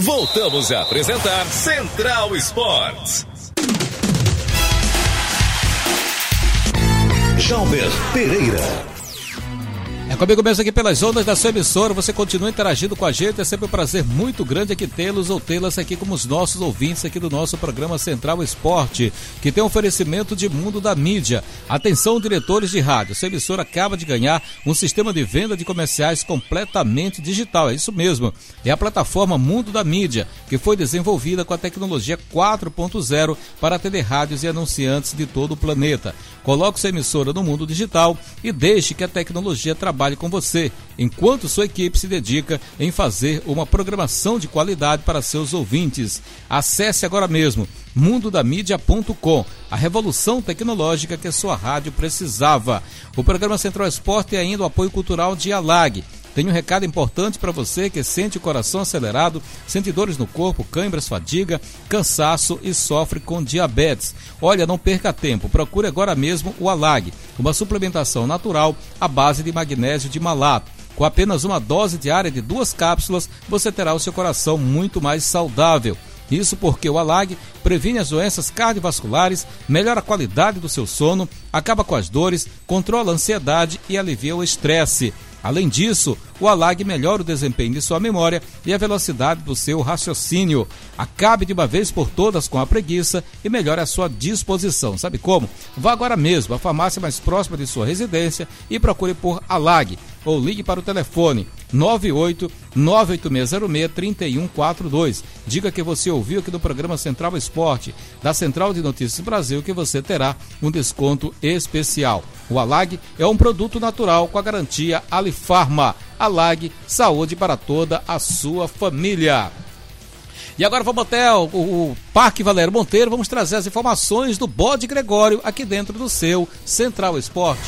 Voltamos a apresentar Central Esportes. Jalber Pereira. É comigo mesmo aqui pelas ondas da sua emissora, você continua interagindo com a gente, é sempre um prazer muito grande aqui tê-los ou tê-las aqui como os nossos ouvintes aqui do nosso programa Central Esporte, que tem um oferecimento de Mundo da Mídia. Atenção, diretores de rádio, sua emissora acaba de ganhar um sistema de venda de comerciais completamente digital, é isso mesmo, é a plataforma Mundo da Mídia, que foi desenvolvida com a tecnologia 4.0 para atender rádios e anunciantes de todo o planeta. Coloque sua emissora no mundo digital e deixe que a tecnologia trabalhe com você, enquanto sua equipe se dedica em fazer uma programação de qualidade para seus ouvintes. Acesse agora mesmo mundodamídia.com, a revolução tecnológica que a sua rádio precisava. O programa Central Esporte é ainda o apoio cultural de ALAG. Tenho um recado importante para você que sente o coração acelerado, sente dores no corpo, câimbras, fadiga, cansaço e sofre com diabetes. Olha, não perca tempo, procure agora mesmo o ALAG, uma suplementação natural à base de magnésio de malato. Com apenas uma dose diária de 2 cápsulas, você terá o seu coração muito mais saudável. Isso porque o ALAG previne as doenças cardiovasculares, melhora a qualidade do seu sono, acaba com as dores, controla a ansiedade e alivia o estresse. Além disso, o ALAG melhora o desempenho de sua memória e a velocidade do seu raciocínio. Acabe de uma vez por todas com a preguiça e melhore a sua disposição. Sabe como? Vá agora mesmo à farmácia mais próxima de sua residência e procure por ALAG ou ligue para o telefone 98-98606-3142. Diga que você ouviu aqui no programa Central Esporte, da Central de Notícias Brasil, que você terá um desconto especial. O ALAG é um produto natural com a garantia Alifarma. ALAG, saúde para toda a sua família. E agora vamos até o Parque Valério Monteiro, vamos trazer as informações do Bode Gregório aqui dentro do seu Central Esporte.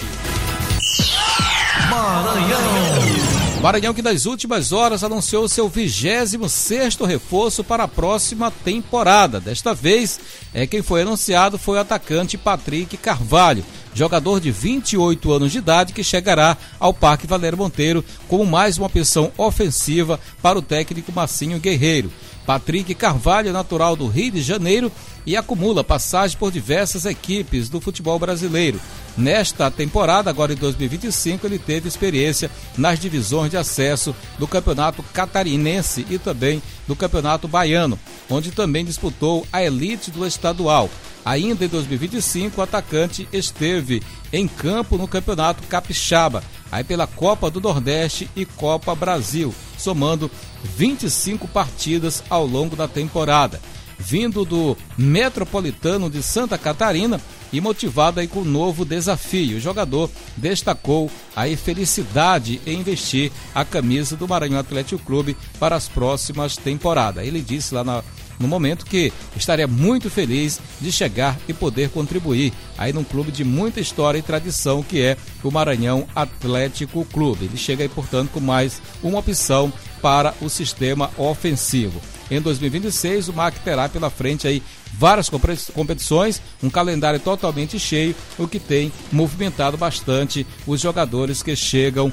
Maranhão que nas últimas horas anunciou seu 26º reforço para a próxima temporada. Desta vez, quem foi anunciado foi o atacante Patrick Carvalho, jogador de 28 anos de idade que chegará ao Parque Valério Monteiro como mais uma opção ofensiva para o técnico Marcinho Guerreiro. Patrick Carvalho é natural do Rio de Janeiro e acumula passagem por diversas equipes do futebol brasileiro. Nesta temporada, agora em 2025, ele teve experiência nas divisões de acesso do Campeonato Catarinense e também do Campeonato Baiano, onde também disputou a elite do estadual. Ainda em 2025, o atacante esteve em campo no Campeonato Capixaba, aí pela Copa do Nordeste e Copa Brasil, somando 25 partidas ao longo da temporada. Vindo do Metropolitano de Santa Catarina e motivado aí com um novo desafio, o jogador destacou a felicidade em vestir a camisa do Maranhão Atlético Clube para as próximas temporadas. Ele disse lá no momento que estaria muito feliz de chegar e poder contribuir aí num clube de muita história e tradição que é o Maranhão Atlético Clube. Ele chega aí, portanto, com mais uma opção para o sistema ofensivo. Em 2026, o MAC terá pela frente aí várias competições, um calendário totalmente cheio, o que tem movimentado bastante os jogadores que chegarão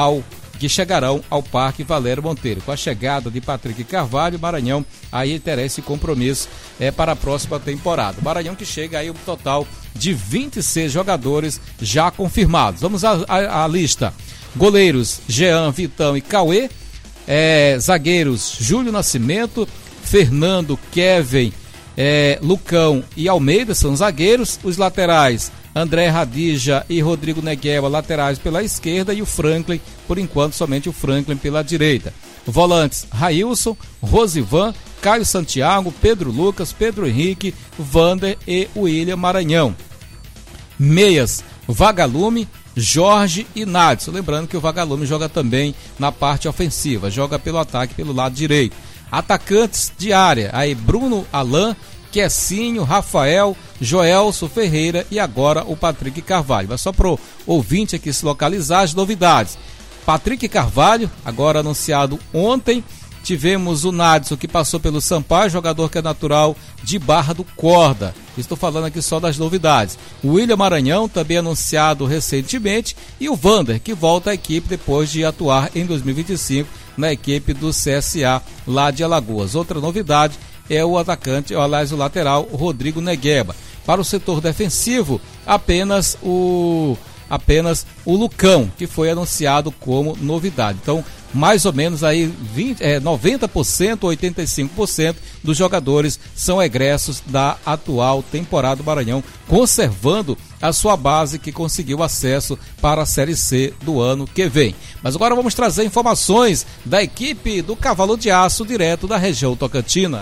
ao Parque Valério Monteiro. Com a chegada de Patrick Carvalho, o Maranhão aí terá esse compromisso para a próxima temporada. O Maranhão que chega aí um total de 26 jogadores já confirmados. Vamos à lista. Goleiros, Jean, Vitão e Cauê. Zagueiros, Júlio Nascimento, Fernando, Kevin, Lucão e Almeida são zagueiros. Os laterais, André Radija e Rodrigo Negueba, laterais pela esquerda, e o Franklin, por enquanto somente o Franklin pela direita. Volantes, Railson, Rosivan, Caio Santiago, Pedro Lucas, Pedro Henrique, Vander e William Maranhão. Meias, Vagalume, Jorge e Nadson. Lembrando que o Vagalume joga também na parte ofensiva, joga pelo ataque pelo lado direito. Atacantes de área, aí Bruno Alain, Quessinho, Rafael, Joelso Ferreira e agora o Patrick Carvalho. Mas só para o ouvinte aqui se localizar as novidades. Patrick Carvalho, agora anunciado ontem. Tivemos o Nadson, que passou pelo Sampaio, jogador que é natural de Barra do Corda. Estou falando aqui só das novidades. O William Maranhão, também anunciado recentemente, e o Vander, que volta à equipe depois de atuar em 2025 na equipe do CSA lá de Alagoas. Outra novidade é o atacante, aliás, o lateral Rodrigo Negueba. Para o setor defensivo, apenas o Lucão, que foi anunciado como novidade. Então, mais ou menos aí 90%, 85% dos jogadores são egressos da atual temporada do Maranhão, conservando a sua base que conseguiu acesso para a Série C do ano que vem. Mas agora vamos trazer informações da equipe do Cavalo de Aço, direto da região Tocantina.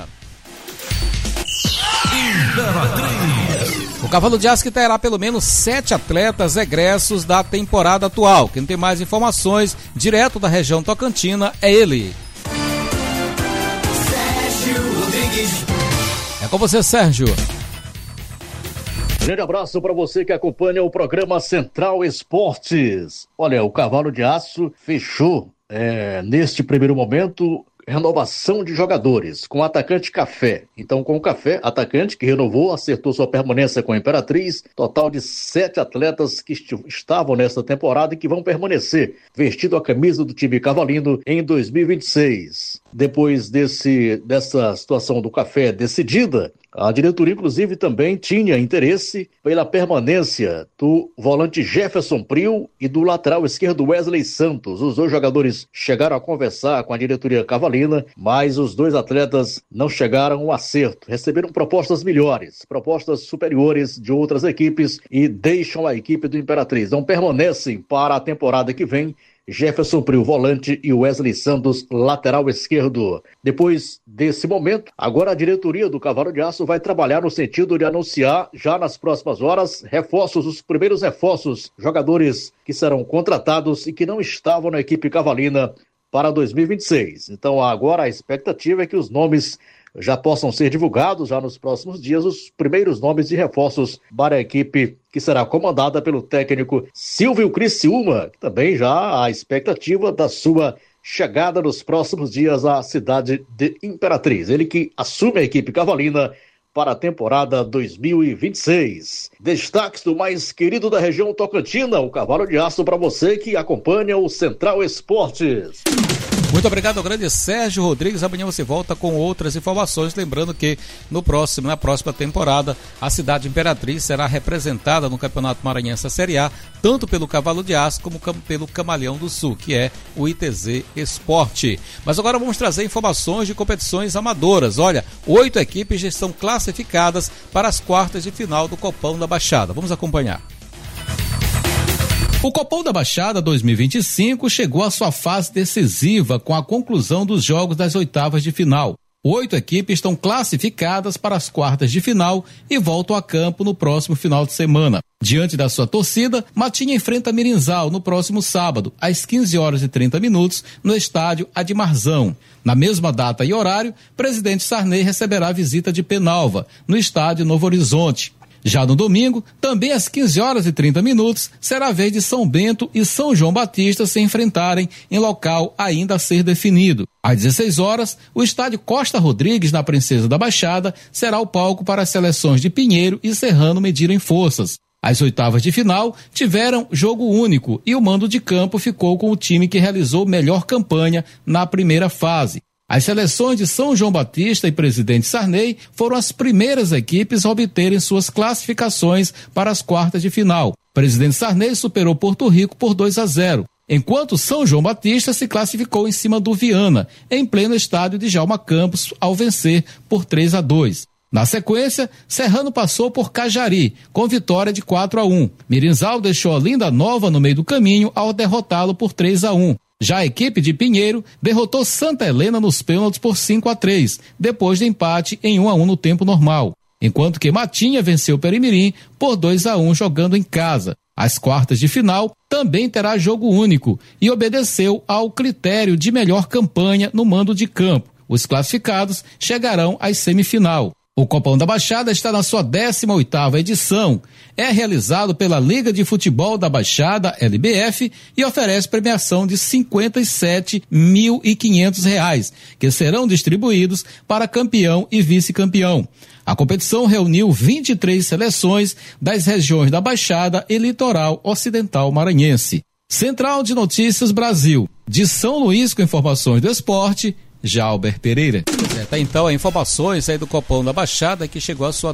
O Cavalo de Aço que terá pelo menos 7 atletas egressos da temporada atual. Quem tem mais informações, direto da região Tocantina, é ele. Sérgio Rodrigues. É com você, Sérgio. Grande abraço para você que acompanha o programa Central Esportes. Olha, o Cavalo de Aço fechou, neste primeiro momento, renovação de jogadores com o atacante Café. Então, com o Café, atacante que renovou, acertou sua permanência com a Imperatriz, total de 7 atletas que estavam nesta temporada e que vão permanecer vestindo a camisa do time cavalino em 2026. Depois dessa situação do Café decidida, a diretoria, inclusive, também tinha interesse pela permanência do volante Jefferson Prio e do lateral esquerdo Wesley Santos. Os dois jogadores chegaram a conversar com a diretoria cavalina, mas os dois atletas não chegaram a um acerto. Receberam propostas melhores, propostas superiores de outras equipes e deixam a equipe do Imperatriz. Não permanecem para a temporada que vem. Jefferson Prio, volante, e Wesley Santos, lateral esquerdo. Depois desse momento, agora a diretoria do Cavalo de Aço vai trabalhar no sentido de anunciar, já nas próximas horas, os primeiros reforços, jogadores que serão contratados e que não estavam na equipe cavalina para 2026. Então agora a expectativa é que os nomes já possam ser divulgados já nos próximos dias, os primeiros nomes de reforços para a equipe que será comandada pelo técnico Silvio Criciúma, que também já há a expectativa da sua chegada nos próximos dias à cidade de Imperatriz. Ele que assume a equipe cavalina para a temporada 2026. Destaques do mais querido da região Tocantina, o Cavalo de Aço, para você que acompanha o Central Esportes. Muito obrigado ao grande Sérgio Rodrigues. Amanhã você volta com outras informações. Lembrando que na próxima temporada, a cidade Imperatriz será representada no Campeonato Maranhense Série A, tanto pelo Cavalo de Aço como pelo Camaleão do Sul, que é o ITZ Esporte. Mas agora vamos trazer informações de competições amadoras. Olha, 8 equipes já estão classificadas para as quartas de final do Copão da Baixada. Vamos acompanhar. O Copão da Baixada 2025 chegou à sua fase decisiva com a conclusão dos jogos das oitavas de final. 8 equipes estão classificadas para as quartas de final e voltam a campo no próximo final de semana. Diante da sua torcida, Matinha enfrenta Mirinzal no próximo sábado, às 15h30, no estádio Adimarzão. Na mesma data e horário, Presidente Sarney receberá a visita de Penalva, no estádio Novo Horizonte. Já no domingo, também às 15h30, será a vez de São Bento e São João Batista se enfrentarem em local ainda a ser definido. Às 16h, o estádio Costa Rodrigues, na Princesa da Baixada, será o palco para as seleções de Pinheiro e Serrano medirem forças. As oitavas de final tiveram jogo único e o mando de campo ficou com o time que realizou melhor campanha na primeira fase. As seleções de São João Batista e Presidente Sarney foram as primeiras equipes a obterem suas classificações para as quartas de final. Presidente Sarney superou Porto Rico por 2-0, enquanto São João Batista se classificou em cima do Viana, em pleno estádio de Djalma Campos, ao vencer por 3-2. Na sequência, Serrano passou por Cajari, com vitória de 4-1. Mirinzal deixou a Linda Nova no meio do caminho ao derrotá-lo por 3-1. Já a equipe de Pinheiro derrotou Santa Helena nos pênaltis por 5-3, depois de empate em 1-1 no tempo normal. Enquanto que Matinha venceu Perimirim por 2-1 jogando em casa. As quartas de final também terá jogo único e obedeceu ao critério de melhor campanha no mando de campo. Os classificados chegarão às semifinal. O Copão da Baixada está na sua 18ª edição. É realizado pela Liga de Futebol da Baixada, LBF, e oferece premiação de R$ 57.500, que serão distribuídos para campeão e vice-campeão. A competição reuniu 23 seleções das regiões da Baixada e Litoral Ocidental Maranhense. Central de Notícias Brasil, de São Luís, com informações do esporte, Jalber Pereira. Tá então informações aí do Copão da Baixada, que chegou à sua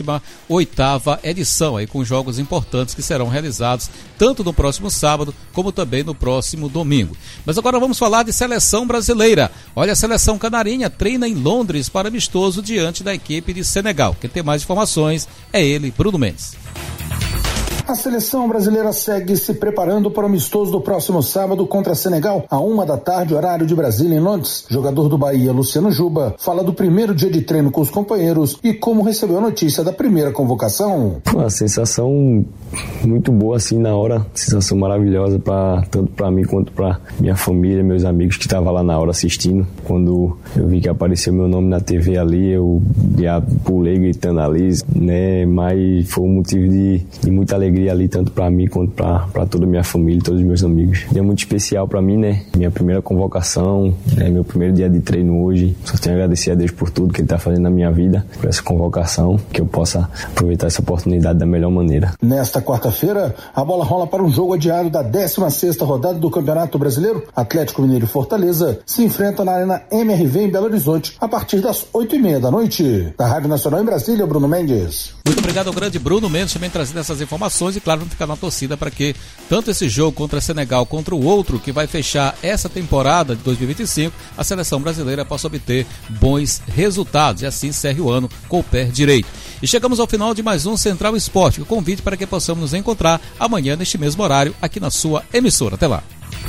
18ª edição, aí com jogos importantes que serão realizados tanto no próximo sábado como também no próximo domingo. Mas agora vamos falar de seleção brasileira. Olha, a seleção canarinha treina em Londres para amistoso diante da equipe de Senegal. Quem tem mais informações é ele, Bruno Mendes. A seleção brasileira segue se preparando para o amistoso do próximo sábado contra Senegal, à 13h, horário de Brasília, em Londres. Jogador do Bahia, Luciano Juba, fala do primeiro dia de treino com os companheiros e como recebeu a notícia da primeira convocação. Uma sensação muito boa, assim, na hora. Sensação maravilhosa, tanto para mim quanto para minha família, meus amigos que estavam lá na hora assistindo. Quando eu vi que apareceu meu nome na TV ali, eu já pulei gritando ali, né? Mas foi um motivo de muita alegria ali, tanto para mim quanto para toda a minha família, todos os meus amigos. É muito especial para mim, né? Minha primeira convocação, meu primeiro dia de treino hoje. Só tenho a agradecer a Deus por tudo que Ele está fazendo na minha vida, por essa convocação, que eu possa aproveitar essa oportunidade da melhor maneira. Nesta quarta-feira, a bola rola para um jogo adiado da 16ª rodada do Campeonato Brasileiro. Atlético Mineiro e Fortaleza se enfrentam na Arena MRV em Belo Horizonte a partir das 8h30 da noite. Da Rádio Nacional em Brasília, Bruno Mendes. Muito obrigado ao grande Bruno Mendes também trazendo essas informações e claro, vamos ficar na torcida para que tanto esse jogo contra Senegal contra o outro que vai fechar essa temporada de 2025, a seleção brasileira possa obter bons resultados e assim encerre o ano com o pé direito. E chegamos ao final de mais um Central Esporte, o convite para que possamos nos encontrar amanhã neste mesmo horário aqui na sua emissora. Até lá.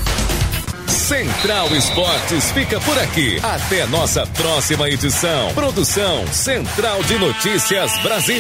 Central Esportes fica por aqui. Até nossa próxima edição. Produção Central de Notícias Brasil.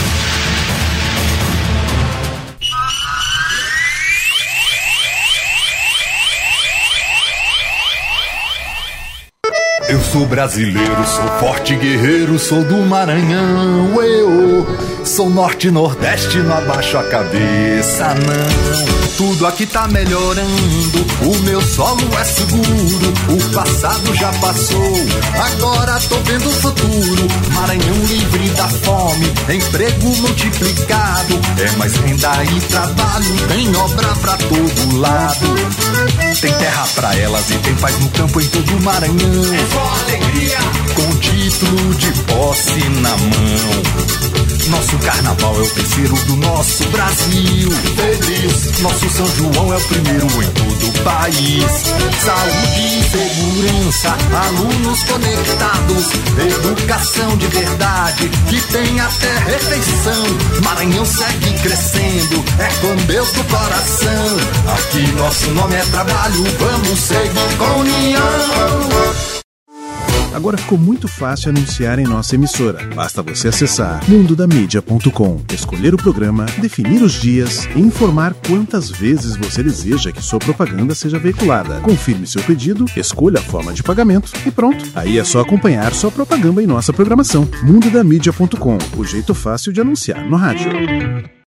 Eu sou brasileiro, sou forte guerreiro, sou do Maranhão, eu sou norte e nordeste, não abaixo a cabeça não. Tudo aqui tá melhorando, o meu solo é seguro, o passado já passou, agora tô vendo o futuro. Maranhão livre da fome, emprego multiplicado, é mais renda e trabalho, tem obra pra todo lado. Tem terra pra elas e tem paz no campo em todo o Maranhão. É só alegria, com título de posse na mão. Nosso carnaval é o terceiro do nosso Brasil. Feliz, nosso São João é o primeiro em todo o país. Saúde e segurança, alunos conectados, educação de verdade, que tem até refeição. Maranhão segue crescendo, é com Deus no coração. Aqui nosso nome é trabalho, vamos seguir com união. Agora ficou muito fácil anunciar em nossa emissora. Basta você acessar mundodamídia.com, escolher o programa, definir os dias e informar quantas vezes você deseja que sua propaganda seja veiculada. Confirme seu pedido, escolha a forma de pagamento e pronto. Aí é só acompanhar sua propaganda em nossa programação. mundodamídia.com, o jeito fácil de anunciar no rádio.